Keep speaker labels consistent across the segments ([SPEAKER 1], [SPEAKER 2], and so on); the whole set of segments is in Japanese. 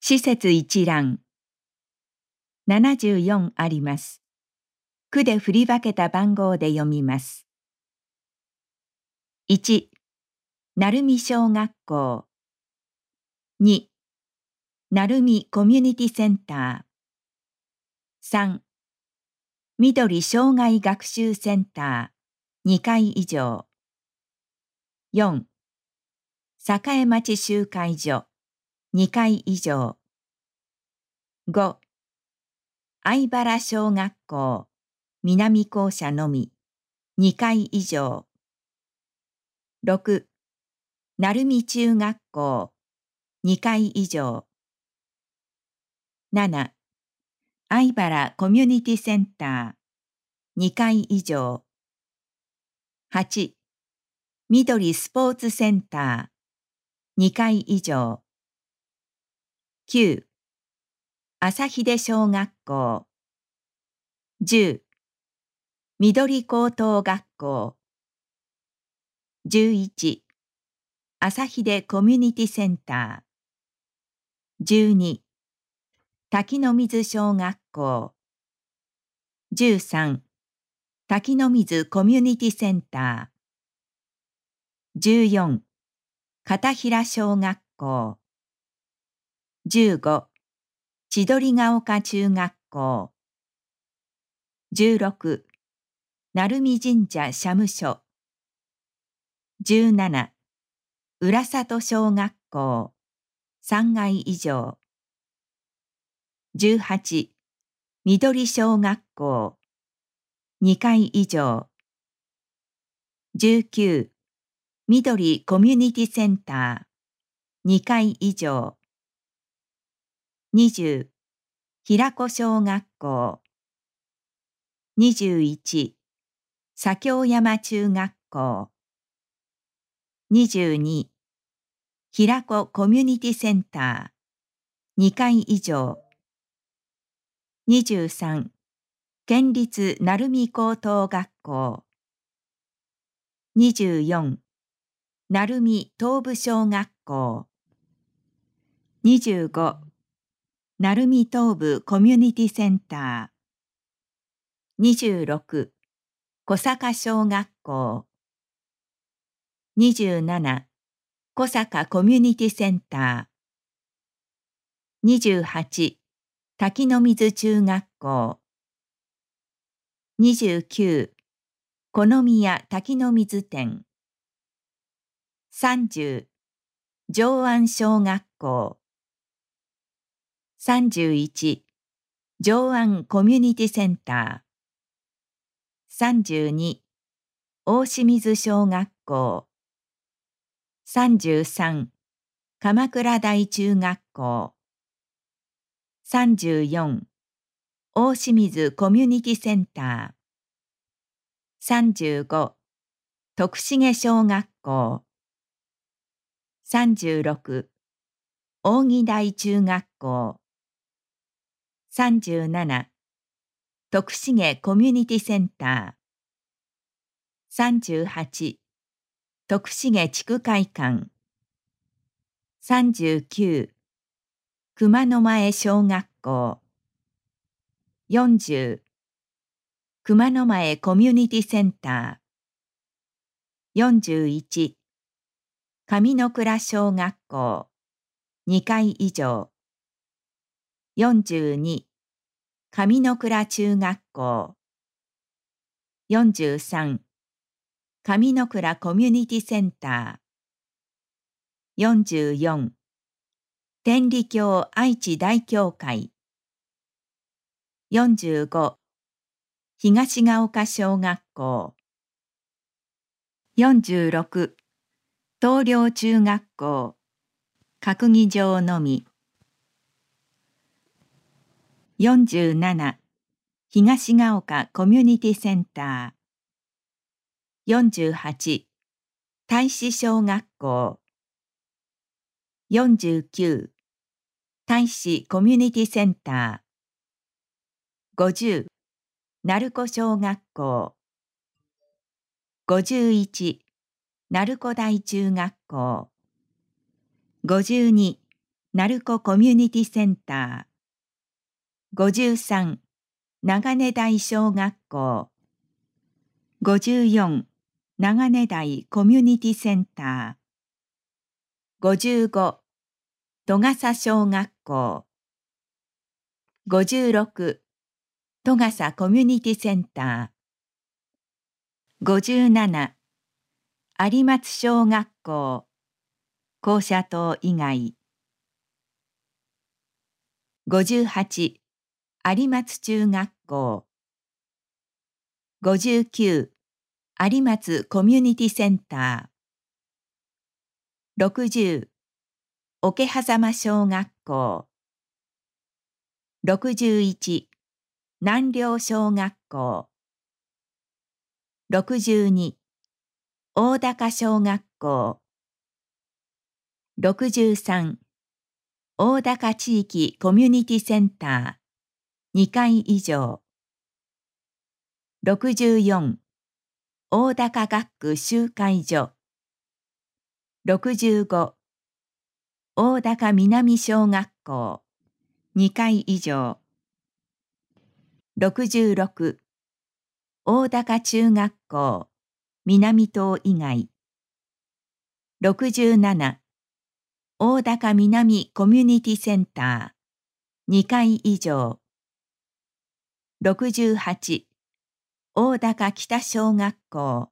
[SPEAKER 1] 施設一覧。74あります。区で振り分けた番号で読みます。1、鳴海小学校。2、鳴海コミュニティセンター。3、緑障害学習センター2階以上。4、栄町集会所2階以上。5、相原小学校南校舎のみ2階以上。6、鳴海中学校2階以上。7、相原コミュニティセンター2階以上。8、緑スポーツセンター2階以上。9、朝秀小学校。10、緑高等学校。11、朝秀コミュニティセンター。12、滝の水小学校。13、滝の水コミュニティセンター。14、片平小学校。15、千鳥ヶ丘中学校。16、鳴海神社社務所。17、浦里小学校3階以上。18、緑小学校2階以上。19、緑コミュニティセンター2階以上。20、平子小学校。21、左京山中学校。22、平子コミュニティセンター2階以上。23、県立鳴海高等学校。24、鳴海東部小学校。25、鳴海東部コミュニティセンター。26、小坂小学校。27、小坂コミュニティセンター。28、滝の水中学校。29、こ宮滝の水店。30、上安小学校。31、上安コミュニティセンター。32、大清水小学校。33、鎌倉台中学校。34、大清水コミュニティセンター。35、徳重小学校。36、扇台中学校。37、徳重コミュニティセンター。38、徳重地区会館。39、熊野前小学校。40、熊野前コミュニティセンター。41、上野倉小学校2階以上。42、上野倉中学校。43、上野倉コミュニティセンター。44、天理教愛知大教会。45、東が丘小学校。46、東陵中学校、閣議場のみ。47、東が丘コミュニティセンター。48、大志小学校。49、大志コミュニティセンター。50、鳴子小学校。51、鳴子台中学校。52、 鳴子コミュニティセンター。53、長根台小学校。54、長根台コミュニティセンター。55、戸笠小学校。56、戸笠コミュニティセンター。57、有松小学校。校舎棟以外。58、有松中学校。59、有松コミュニティセンター。60、桶狭間小学校。61、南陵小学校。62、大高小学校。63、大高地域コミュニティセンター2階以上。64、大高学区集会所。65、大高南小学校2階以上。66、大高中学校南棟以外。67、大高南コミュニティセンター2階以上。68、大高北小学校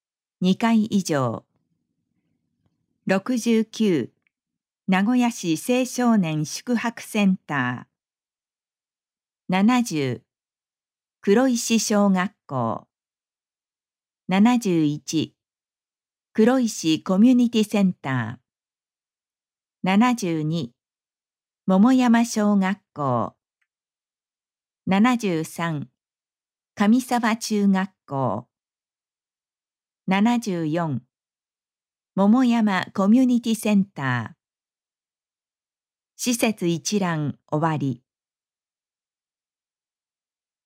[SPEAKER 1] 2階以上。69、名古屋市青少年宿泊センター。70、黒石小学校。71、黒石コミュニティセンター。72、桃山小学校。73、上沢中学校。74、桃山コミュニティセンター。施設一覧終わり。